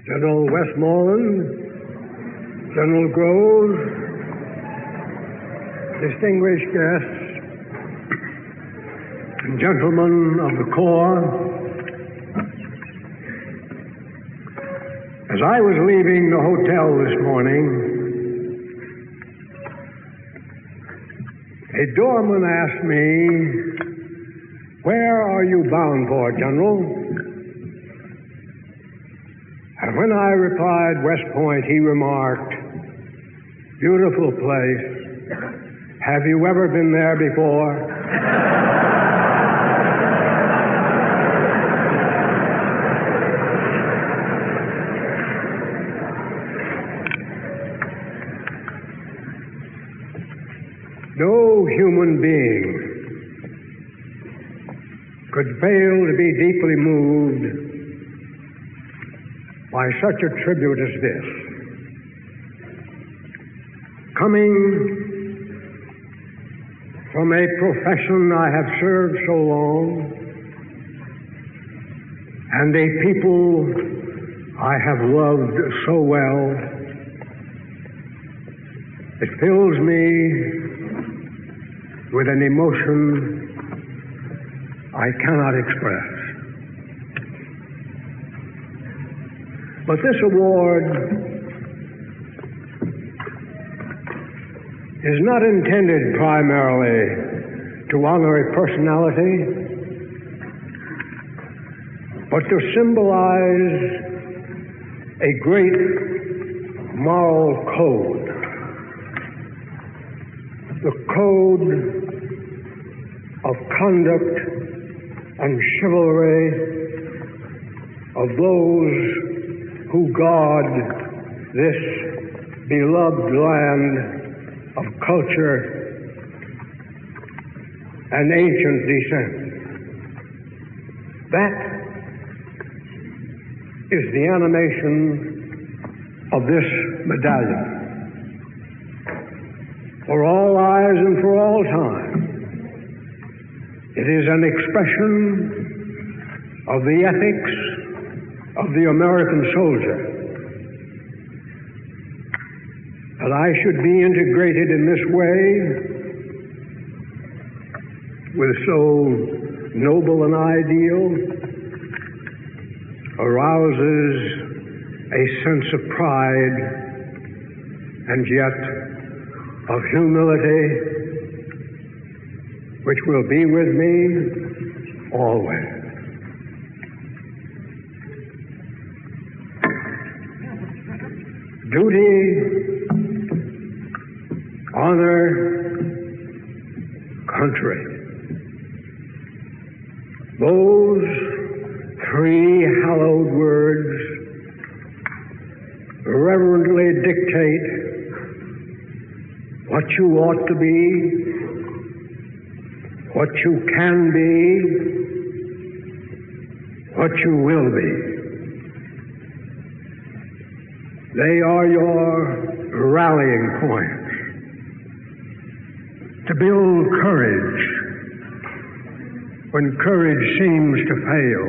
General Westmoreland, General Groves, distinguished guests, and gentlemen of the Corps, as I was leaving the hotel this morning, a doorman asked me, "Where are you bound for, General?" And when I replied West Point, he remarked, "Beautiful place. Have you ever been there before?" No human being could fail to be deeply moved by such a tribute as this. Coming from a profession I have served so long, and a people I have loved so well, it fills me with an emotion I cannot express. But this award is not intended primarily to honor a personality, but to symbolize a great moral code. The code of conduct and chivalry of those who guard this beloved land of culture and ancient descent. That is the animation of this medallion. For all eyes and for all time, it is an expression of the ethics of the American soldier. That I should be integrated in this way with so noble an ideal arouses a sense of pride and yet of humility, which will be with me always. Duty, honor, country. Those three hallowed words reverently dictate what you ought to be, what you can be, what you will be. They are your rallying points to build courage when courage seems to fail,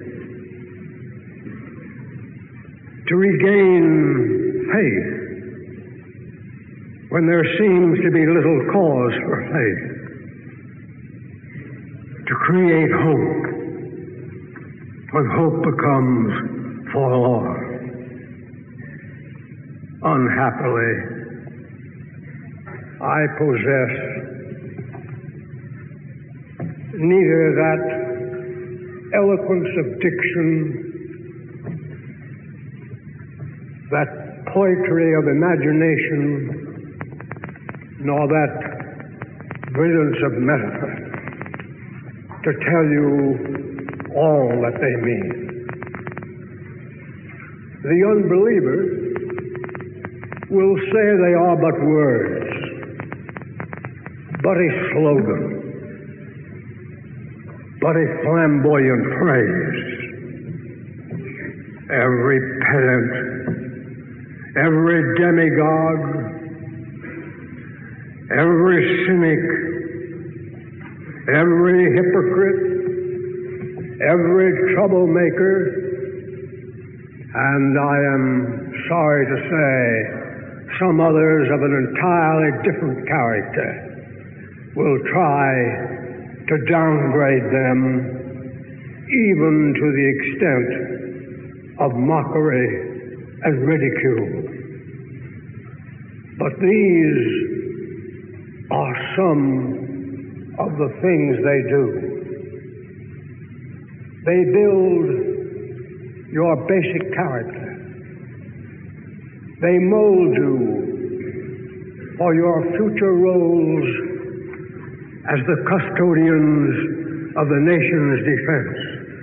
to regain faith when there seems to be little cause for faith, to create hope when hope becomes forlorn. Unhappily, I possess neither that eloquence of diction, that poetry of imagination, nor that brilliance of metaphor to tell you all that they mean. The unbeliever will say they are but words, but a slogan, but a flamboyant phrase. Every pedant, every demagogue, every cynic, every hypocrite, every troublemaker and I am sorry to say some others of an entirely different character will try to downgrade them even to the extent of mockery and ridicule. But these are some of the things they do. They build your basic character. They mold you for your future roles as the custodians of the nation's defense.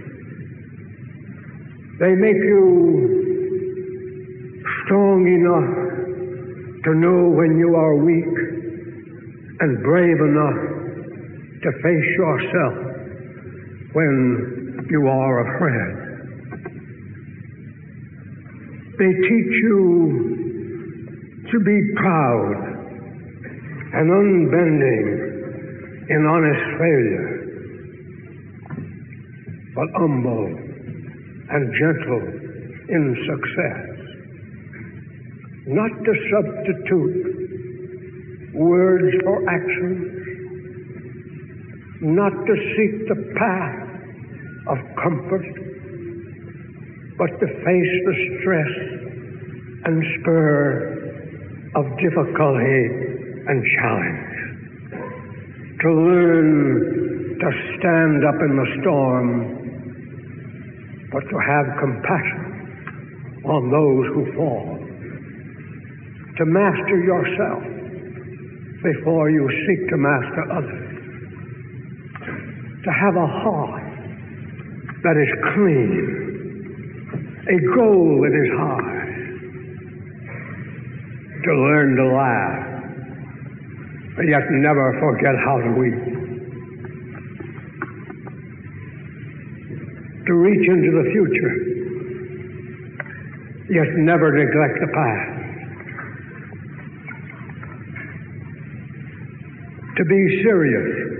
They make you strong enough to know when you are weak and brave enough to face yourself when you are afraid. They teach you to be proud and unbending in honest failure, but humble and gentle in success. Not to substitute words for actions, not to seek the path of comfort, but to face the stress and spur of difficulty and challenge. To learn to stand up in the storm, but to have compassion on those who fall. To master yourself before you seek to master others. To have a heart that is clean, a goal that is high. To learn to laugh, but yet never forget how to weep. To reach into the future, yet never neglect the past. To be serious,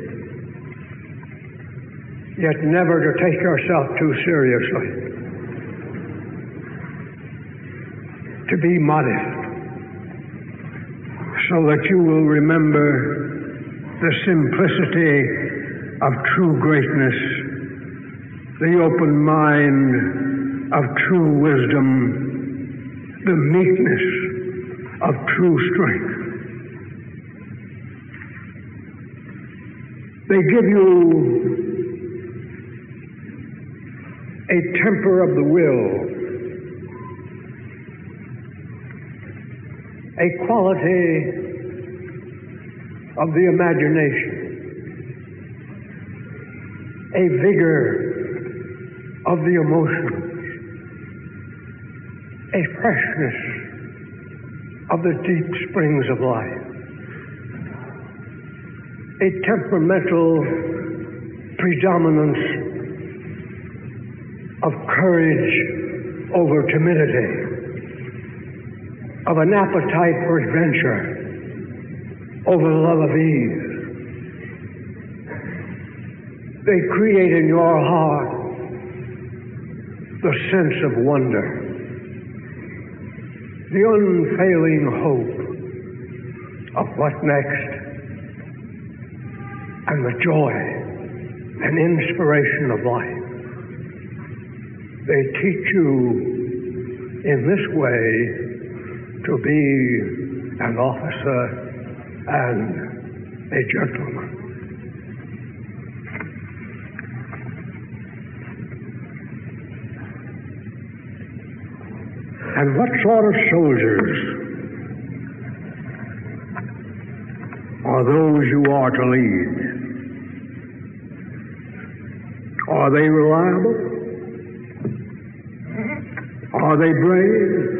yet never to take yourself too seriously. To be modest, so that you will remember the simplicity of true greatness, the open mind of true wisdom, the meekness of true strength. They give you a temper of the will, a quality of the imagination, a vigor of the emotions, a freshness of the deep springs of life, a temperamental predominance of courage over timidity, of an appetite for adventure over love of ease. They create in your heart the sense of wonder, the unfailing hope of what next, and the joy and inspiration of life. They teach you in this way to be an officer and a gentleman. And what sort of soldiers are those you are to lead? Are they reliable? Are they brave?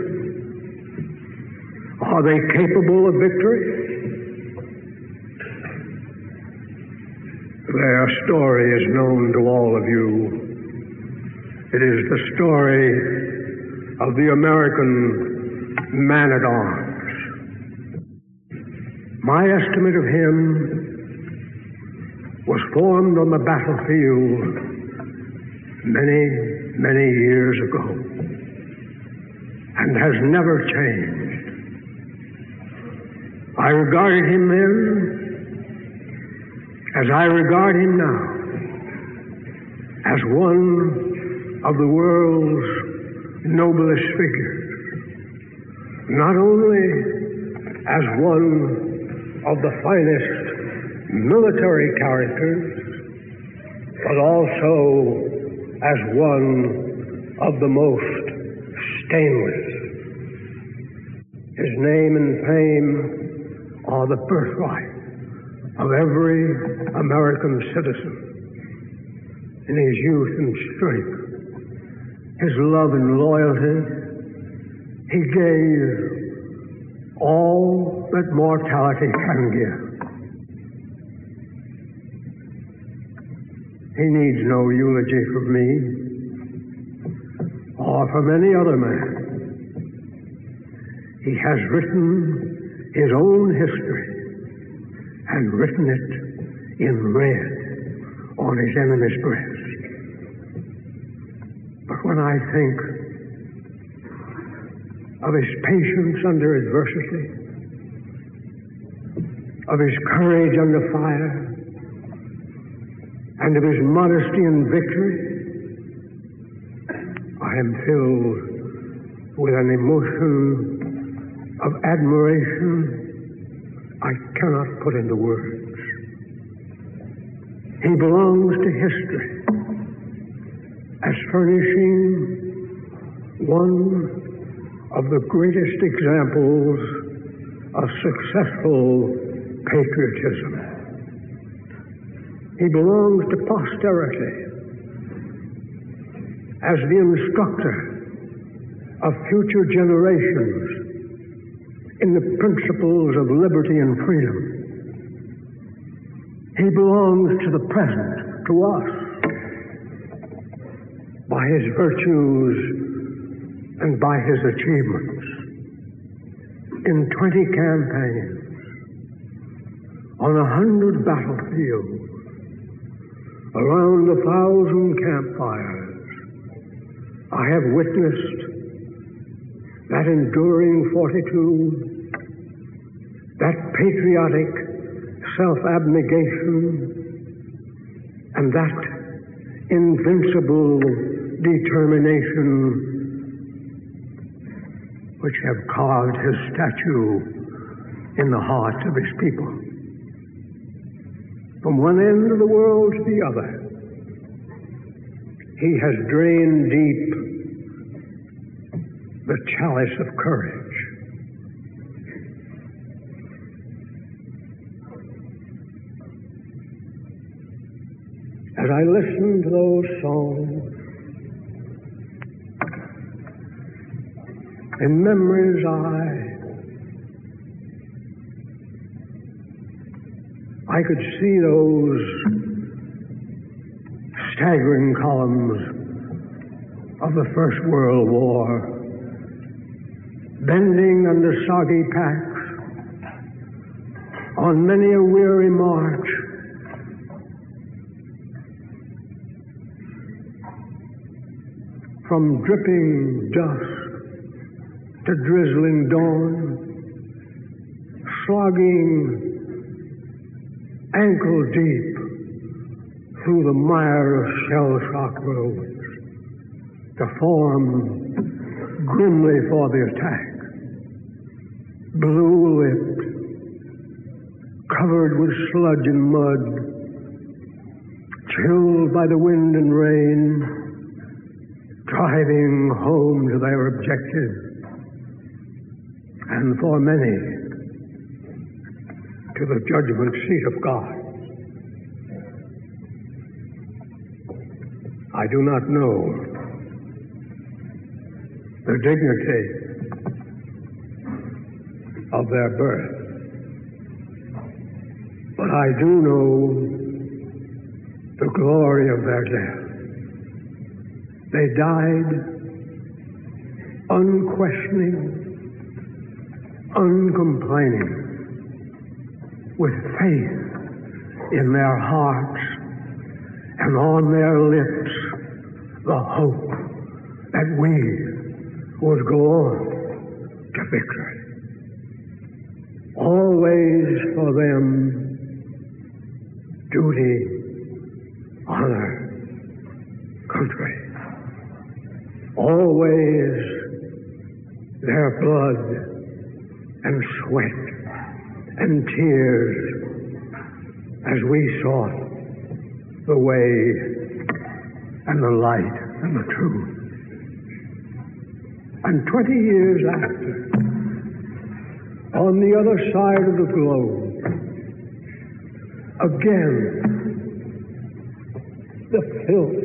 Are they capable of victory? Their story is known to all of you. It is the story of the American man-at-arms. My estimate of him was formed on the battlefield many, many years ago. and has never changed. I regarded him then as I regard him now, as one of the world's noblest figures, not only as one of the finest military characters, but also as one of the most stainless. His name and fame are the birthright of every American citizen. In his youth and strength, his love and loyalty, he gave all that mortality can give. He needs no eulogy from me or from any other man. He has written his own history and written it in red on his enemy's breast. But when I think of his patience under adversity, of his courage under fire, and of his modesty in victory, I am filled with an emotion of admiration I cannot put into words. He belongs to history as furnishing one of the greatest examples of successful patriotism. He belongs to posterity as the instructor of future generations in the principles of liberty and freedom. He belongs to the present, to us, by his virtues and by his achievements. In 20 campaigns, on 100 battlefields, around 1,000 campfires, I have witnessed that enduring fortitude, that patriotic self-abnegation, and that invincible determination which have carved his statue in the hearts of his people. From one end of the world to the other, he has drained deep the chalice of courage. As I listen to those songs, in memories I could see those staggering columns of the First World War bending under soggy packs on many a weary march, from dripping dusk to drizzling dawn, slogging ankle deep through the mire of shell-shock roads to form grimly for the attack, blue-lipped, covered with sludge and mud, chilled by the wind and rain, driving home to their objective, and for many, to the judgment seat of God. I do not know the dignity of their birth, but I do know the glory of their death. They died unquestioning, uncomplaining, with faith in their hearts and on their lips the hope that we would go on to victory. Always for them, duty, honor, country. Always their blood and sweat and tears as we sought the way and the light and the truth. And 20 years after, on the other side of the globe, again, the filth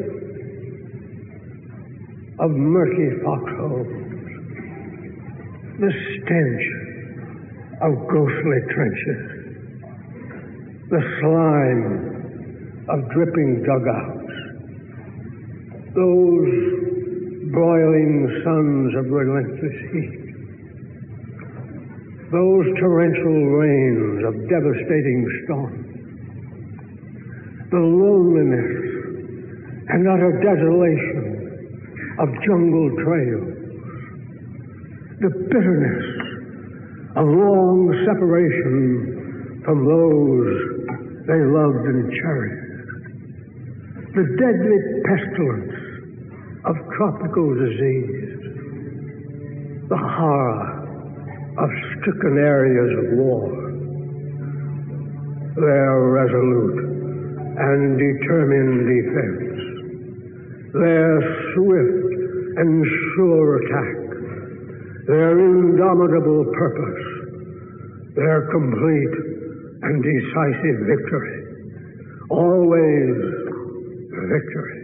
of murky foxholes, the stench of ghostly trenches, the slime of dripping dugouts, those broiling suns of relentless heat, those torrential rains of devastating storms, the loneliness and utter desolation of jungle trails, the bitterness of long separation from those they loved and cherished, the deadly pestilence of tropical disease, the horror of stricken areas of war, their resolute and determined defense, their swift and sure attack, their indomitable purpose, their complete and decisive victory, always victory,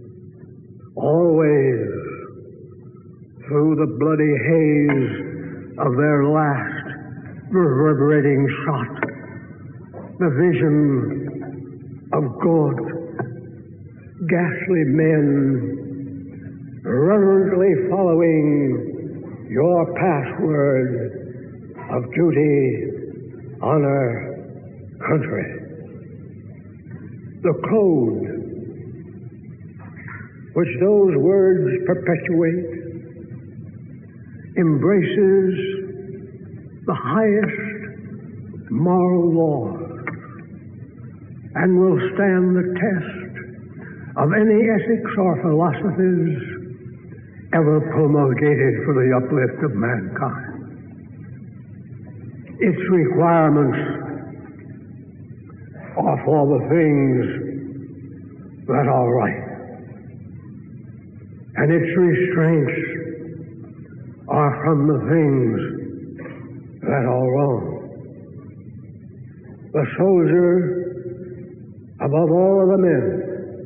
always through the bloody haze of their last reverberating shot, the vision of gaunt, ghastly men reverently following your password of duty, honor, country. The code which those words perpetuate embraces the highest moral laws and will stand the test of any ethics or philosophies ever promulgated for the uplift of mankind. Its requirements are for the things that are right, and its restraints are from the things that are wrong. The soldier, above all other men,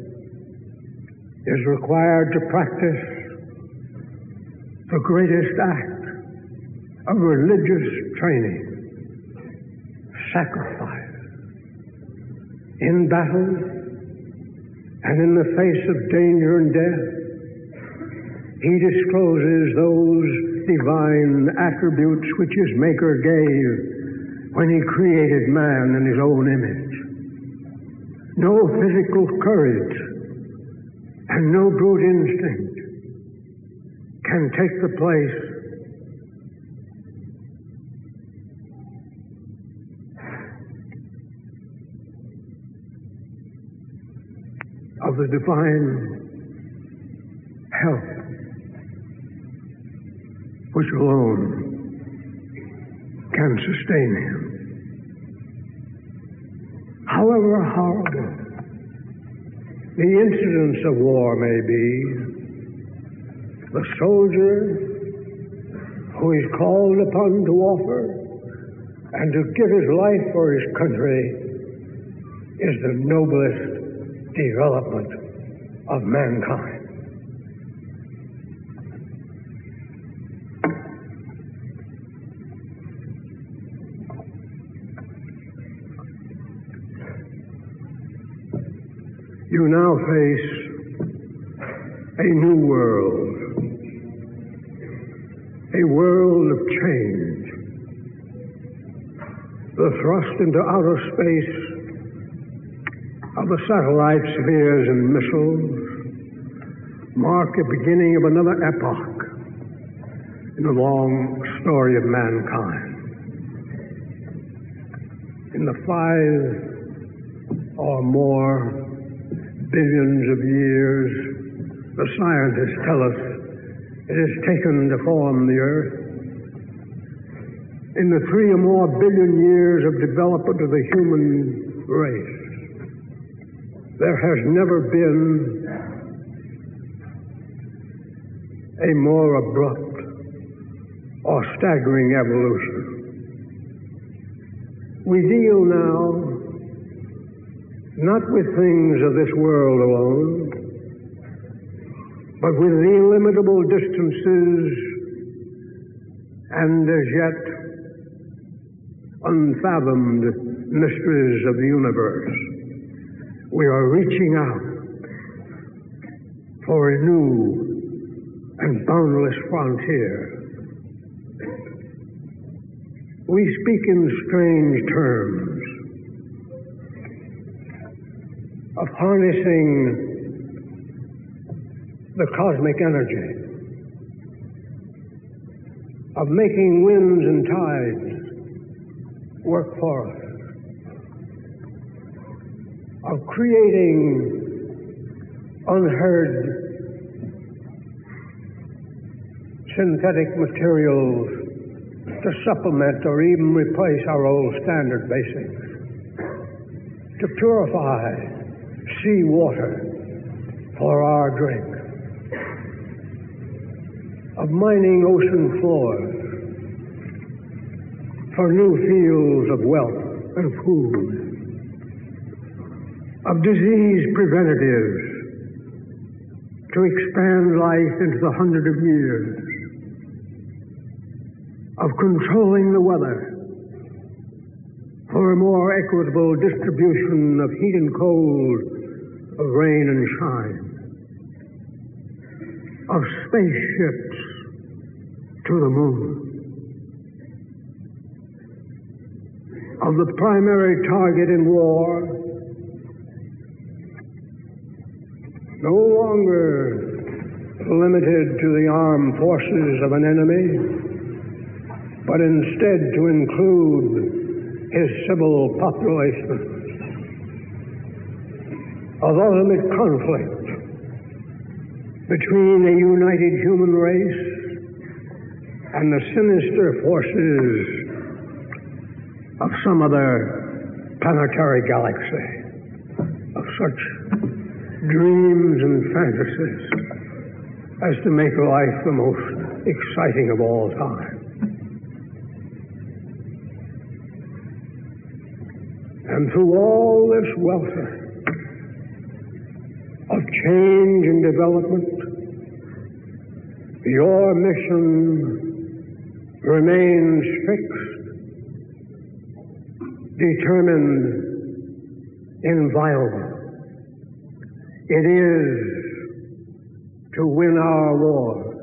is required to practice the greatest act of religious training, sacrifice. In battle and in the face of danger and death, he discloses those divine attributes which his Maker gave when he created man in his own image. No physical courage and no brute instinct can take the place of the divine help which alone can sustain him. However horrible the incidents of war may be, the soldier who is called upon to offer and to give his life for his country is the noblest development of mankind. You now face a new world, a world of change. The thrust into outer space of the satellite spheres and missiles mark the beginning of another epoch, in the long story of mankind. In the 5 or more billions of years the scientists tell us it has taken to form the Earth, in the 3 or more billion years of development of the human race, there has never been a more abrupt or staggering evolution. We deal now not with things of this world alone, but with the illimitable distances and as yet unfathomed mysteries of the universe. We are reaching out for a new and boundless frontier. We speak in strange terms of harnessing the cosmic energy, of making winds and tides work for us, of creating unheard synthetic materials to supplement or even replace our old standard basics, to purify seawater for our drink, of mining ocean floors for new fields of wealth and food, of disease preventatives to expand life into the 100 of years, of controlling the weather for a more equitable distribution of heat and cold, of rain and shine, of spaceships to the moon, of the primary target in war no longer limited to the armed forces of an enemy, but instead to include his civil population, of ultimate conflict between a united human race and the sinister forces of some other planetary galaxy, of such dreams and fantasies as to make life the most exciting of all time. And through all this welter of change and development, your mission remains fixed, determined, inviolable. It is to win our wars.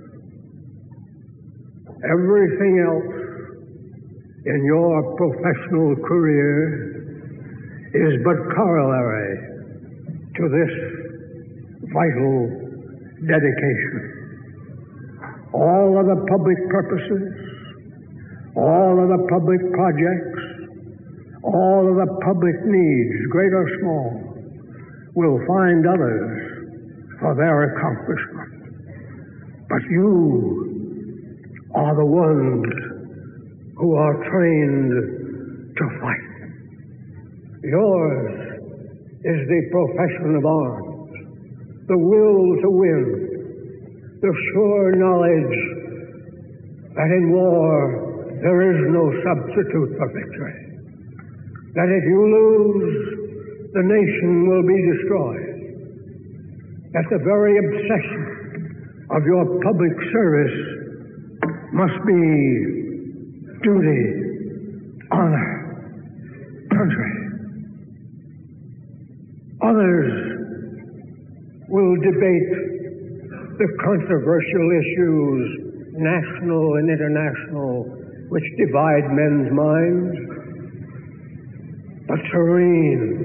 Everything else in your professional career is but corollary to this vital dedication. All of the public purposes, all of the public projects, all of the public needs, great or small, will find others for their accomplishment. But you are the ones who are trained to fight. Yours is the profession of arms, the will to win, the sure knowledge that in war there is no substitute for victory, that if you lose, the nation will be destroyed, that the very obsession of your public service must be duty, honor, country. Others will debate the controversial issues, national and international, which divide men's minds. But serene,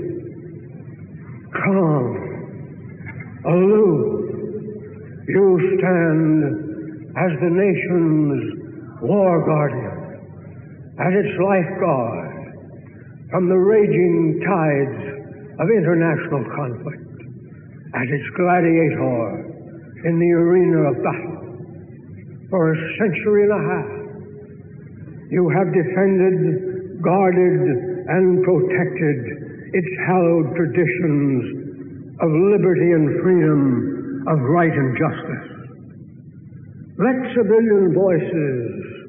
calm, aloof, you stand as the nation's war guardian, as its lifeguard from the raging tides of international conflict, as its gladiator in the arena of battle. For a century and a half, you have defended, guarded, and protected its hallowed traditions of liberty and freedom, of right and justice. Let civilian voices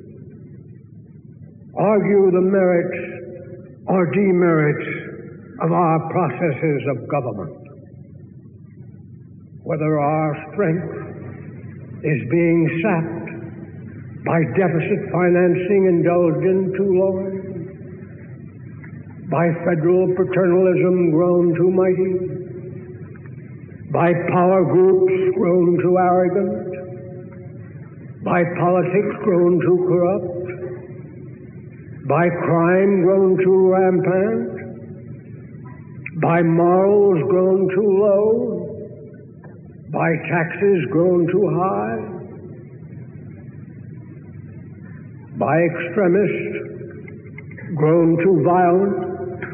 argue the merits or demerits of our processes of government. Whether our strength is being sapped by deficit financing indulged in too long, by federal paternalism grown too mighty, by power groups grown too arrogant, by politics grown too corrupt, by crime grown too rampant, by morals grown too low, by taxes grown too high, by extremists grown too violent,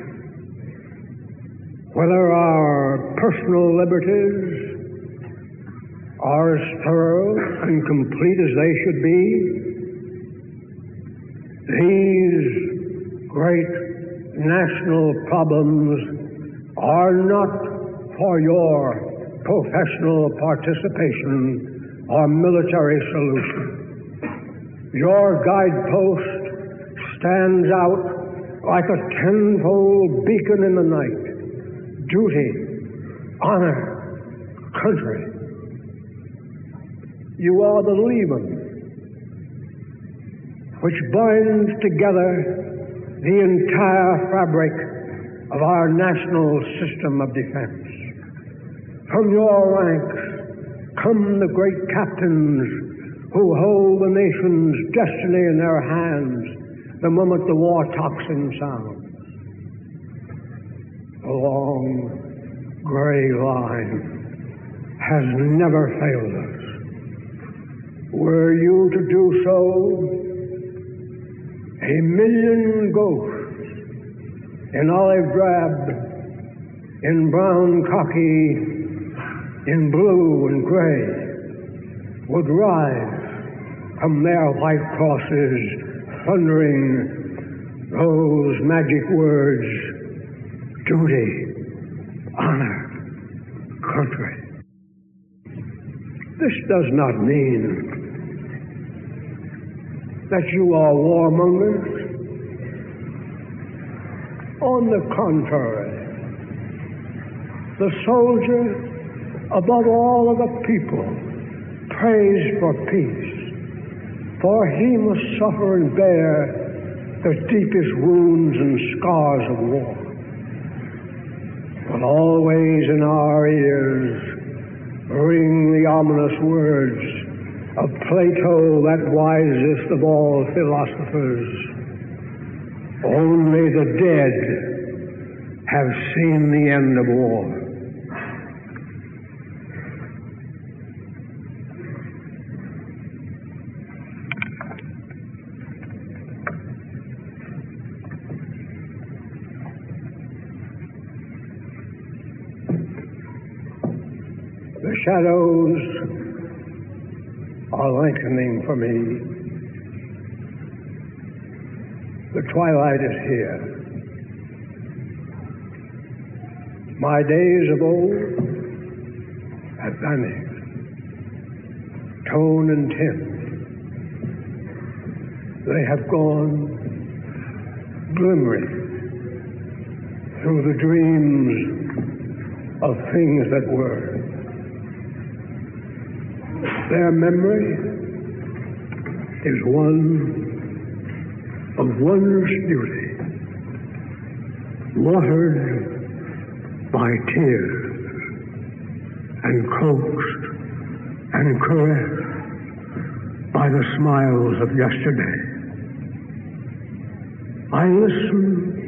whether our personal liberties are as thorough and complete as they should be, these great national problems are not for your professional participation or military solution. Your guidepost stands out like a tenfold beacon in the night. Duty, honor, country. You are the leaven which binds together the entire fabric of our national system of defense. From your ranks come the great captains who hold the nation's destiny in their hands the moment the war tocsin sounds. The long, gray line has never failed us. Were you to do so, 1,000,000 ghosts in olive drab, in brown khaki, in blue and gray, would rise from their white crosses, thundering those magic words, duty, honor, country. This does not mean that you are warmongers. On the contrary, the soldier, above all other people, prays for peace, for he must suffer and bear the deepest wounds and scars of war. But always in our ears ring the ominous words of Plato, that wisest of all philosophers: only the dead have seen the end of war. The shadows are lengthening for me. The twilight is here. My days of old have vanished, tone and tint. They have gone glimmering through the dreams of things that were. Their memory is one of wondrous beauty, watered by tears and coaxed and caressed by the smiles of yesterday. I listen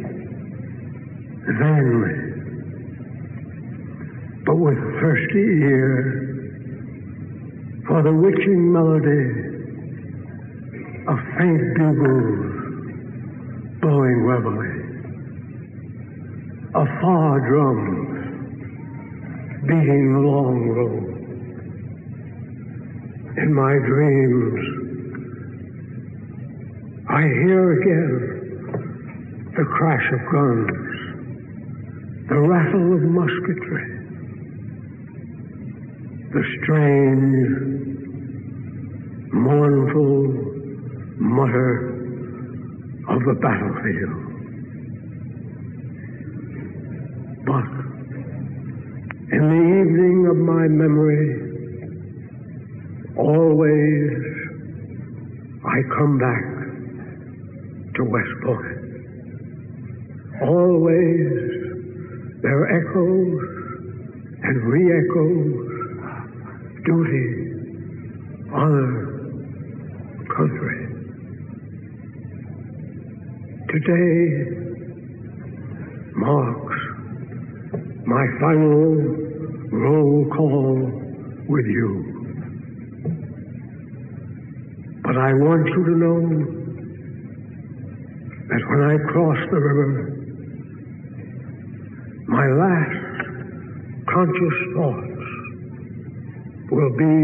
vainly, but with thirsty ear for the witching melody of faint bugles blowing reveille, of far drums beating the long roll. In my dreams, I hear again the crash of guns, the rattle of musketry, the strange, mournful mutter of the battlefield. But in the evening of my memory, always I come back to West Point. Always there echoes and re-echoes duty, honor, country. Today marks my final roll call with you. But I want you to know that when I cross the river, my last conscious thoughts will be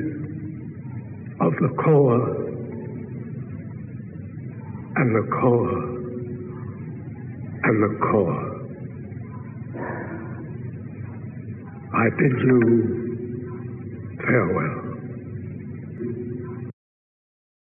of the Corps and the Corps and the Corps. I bid you farewell.